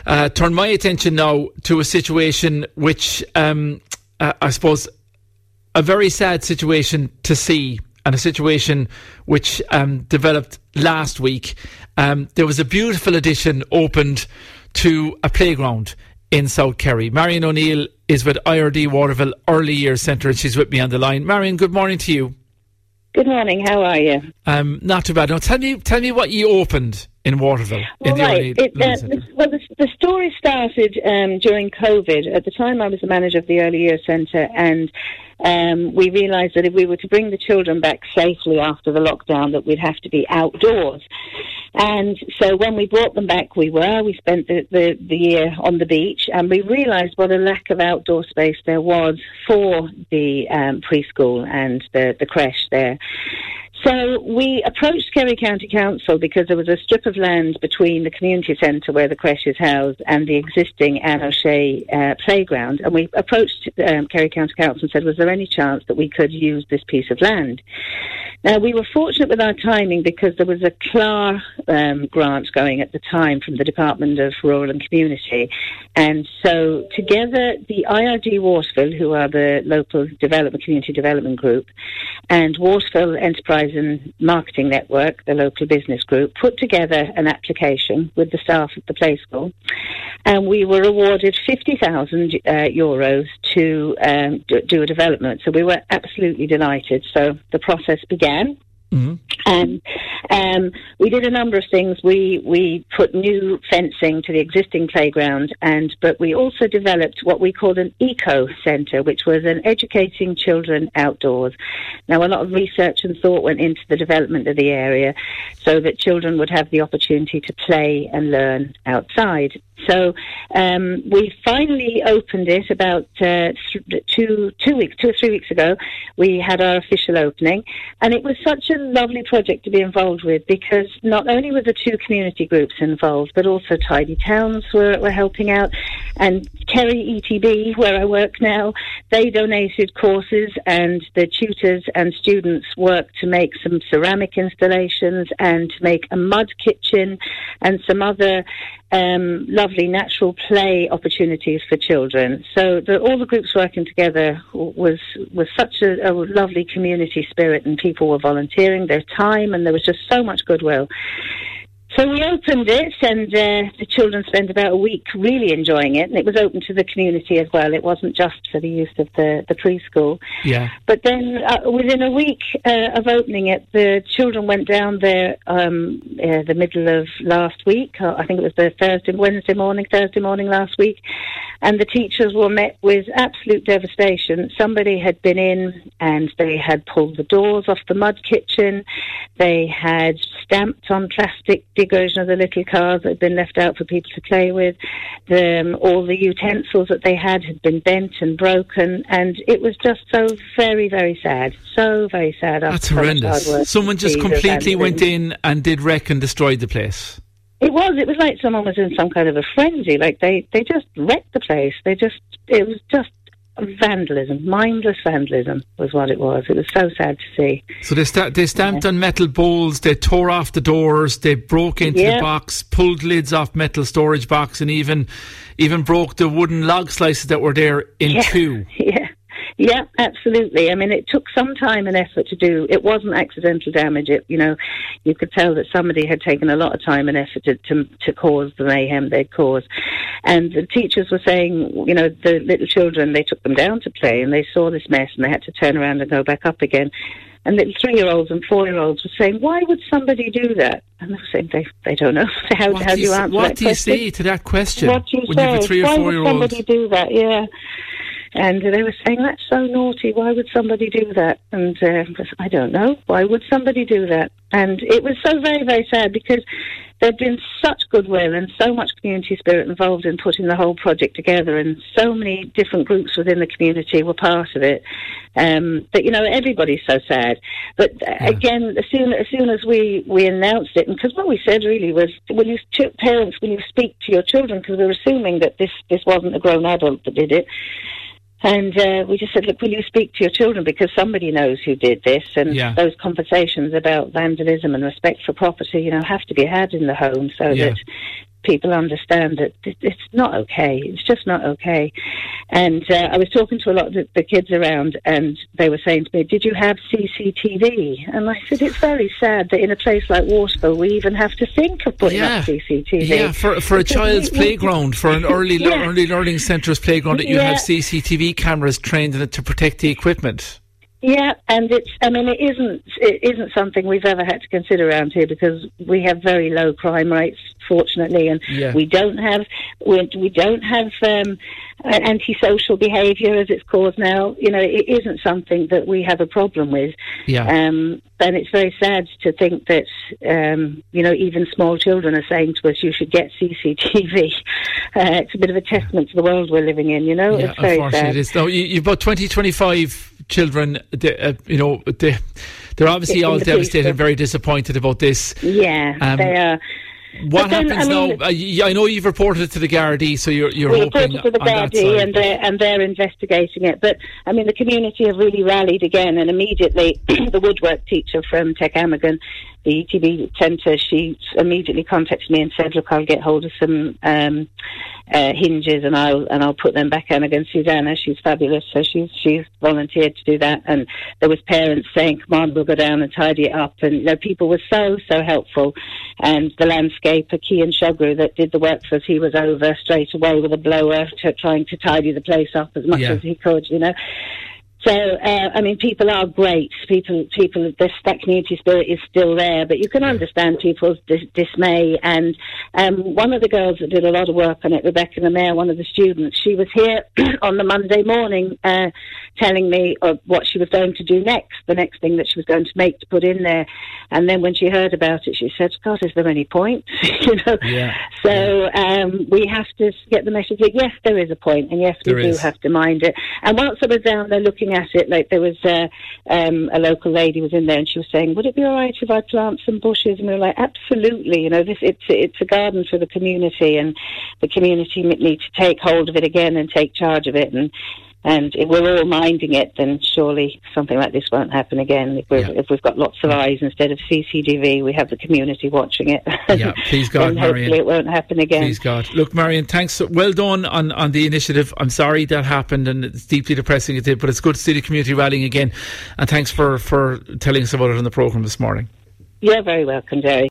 turn my attention now to a situation which, I suppose, a very sad situation to see, and a situation which developed last week. There was a beautiful addition opened to a playground in South Kerry. Marion O'Neill is with IRD Waterville Early Years Centre, and she's with me on the line. Marion, good morning to you. Good morning, how are you? Not too bad. Now, tell me what you opened in Waterville. The story started during COVID. At the time, I was the manager of the Early Years Centre, and we realised that if we were to bring the children back safely after the lockdown, that we'd have to be outdoors. And so when we brought them back, we spent the year on the beach, and we realised what a lack of outdoor space there was for the preschool and the creche there. So we approached Kerry County Council because there was a strip of land between the community centre where the creche is housed and the existing Anne O'Shea playground. And we approached Kerry County Council and said, was there any chance that we could use this piece of land? Now, we were fortunate with our timing because there was a CLAR grant going at the time from the Department of Rural and Community. And so together, the IRD Waterville, who are the local community development group, and Waterville Enterprise and Marketing Network, the local business group, put together an application with the staff at the play school. And we were awarded €50,000 to do a development. So we were absolutely delighted. So the process began. Mm-hmm. And we did a number of things. We put new fencing to the existing playground, but we also developed what we called an eco centre, which was an educating children outdoors. Now, a lot of research and thought went into the development of the area so that children would have the opportunity to play and learn outside. So we finally opened it about 2 or 3 weeks ago. We had our official opening, and it was such a lovely project to be involved with because not only were the two community groups involved, but also Tidy Towns were helping out, and Kerry ETB, where I work now, they donated courses, and the tutors and students worked to make some ceramic installations and to make a mud kitchen and some other lovely natural play opportunities for children. So all the groups working together was such a lovely community spirit, and people were volunteering their time, and there was just so much goodwill. So we opened it, and the children spent about a week really enjoying it, and it was open to the community as well. It wasn't just for the use of the preschool. Yeah. But then within a week of opening it, the children went down there the middle of last week. I think it was the Thursday morning last week, and the teachers were met with absolute devastation. Somebody had been in and they had pulled the doors off the mud kitchen. They had stamped on plastic version of the little cars that had been left out for people to play with. All the utensils that they had been bent and broken, and it was just so very, very sad. So very sad. That's horrendous. Someone just completely went in and did wreck and destroyed the place. It was like someone was in some kind of a frenzy. Like they just wrecked the place. It was just vandalism, mindless vandalism was what it was. It was so sad to see. So they stamped on metal bowls, they tore off the doors, they broke into the box, pulled lids off metal storage box, and even broke the wooden log slices that were there in two. Yeah, absolutely. I mean, it took some time and effort to do. It wasn't accidental damage. You could tell that somebody had taken a lot of time and effort to cause the mayhem they'd caused. And the teachers were saying, the little children, they took them down to play and they saw this mess and they had to turn around and go back up again. And little 3-year-olds and 4-year-olds were saying, why would somebody do that? And they were saying, they don't know. How do you answer that question? What do you say to that question? What do you say? You have a 3 or 4-year-old? Why would somebody do that? Yeah. And they were saying, that's so naughty, why would somebody do that? And I don't know, why would somebody do that? And it was so very, very sad because there'd been such goodwill and so much community spirit involved in putting the whole project together, and so many different groups within the community were part of it. But, everybody's so sad. But again, as soon as we announced it, and because what we said really was, parents, will you speak to your children? Because we were assuming that this wasn't a grown adult that did it. And we just said, look, will you speak to your children? Because somebody knows who did this. And those conversations about vandalism and respect for property, have to be had in the home so that people understand that it's not okay. It's just not okay. And I was talking to a lot of the kids around, and they were saying to me, "Did you have CCTV?" And I said, "It's very sad that in a place like Waterville, we even have to think of putting up CCTV." Yeah, for a child's playground, for an early learning centre's playground, that you have CCTV cameras trained in it to protect the equipment. Yeah, and it isn't something we've ever had to consider around here, because we have very low crime rates, fortunately, and we don't have antisocial behaviour, as it's called now. You know, it isn't something that we have a problem with. And it's very sad to think that even small children are saying to us, "You should get CCTV." It's a bit of a testament to the world we're living in. You know, it's very sad. It is. Now, you've about 20-25 children. They're obviously all devastated and very disappointed about this. Yeah, they are. What happens now? I know you've reported it to the Gardaí, so you're hoping reported to the Gardaí, and they're investigating it. But I mean, the community have really rallied again, and immediately the woodwork teacher from Tech Amagon, the ETB centre, she immediately contacted me and said, "Look, I'll get hold of some hinges and I'll put them back." Amagon Susanna, she's fabulous, so she's volunteered to do that. And there was parents saying, "Come on, we'll go down and tidy it up." And people were so helpful. And the landscaper, Kian Shugru, that did the work for us, he was over straight away with a blower trying to tidy the place up as much as he could, you know. So, people are great. That community spirit is still there, but you can understand people's dismay. And one of the girls that did a lot of work on it, Rebecca Lemaire, one of the students, she was here on the Monday morning telling me of what she was going to do next, the next thing that she was going to make to put in there. And then when she heard about it, she said, "God, is there any point?" you know. So we have to get the message that yes, there is a point, and yes, we do have to mind it. And whilst I was down there looking at it, like, there was a local lady was in there, and she was saying, "Would it be all right if I plant some bushes?" And we were like, "Absolutely, you know, it's a garden for the community, and the community need to take hold of it again and take charge of it." And if we're all minding it, then surely something like this won't happen again. If we've got lots of eyes instead of CCTV, we have the community watching it. Yeah, please God, and Marion. Hopefully it won't happen again. Please God. Look, Marion, thanks. Well done on the initiative. I'm sorry that happened, and it's deeply depressing it did, but it's good to see the community rallying again. And thanks for telling us about it on the programme this morning. You're very welcome, Jerry.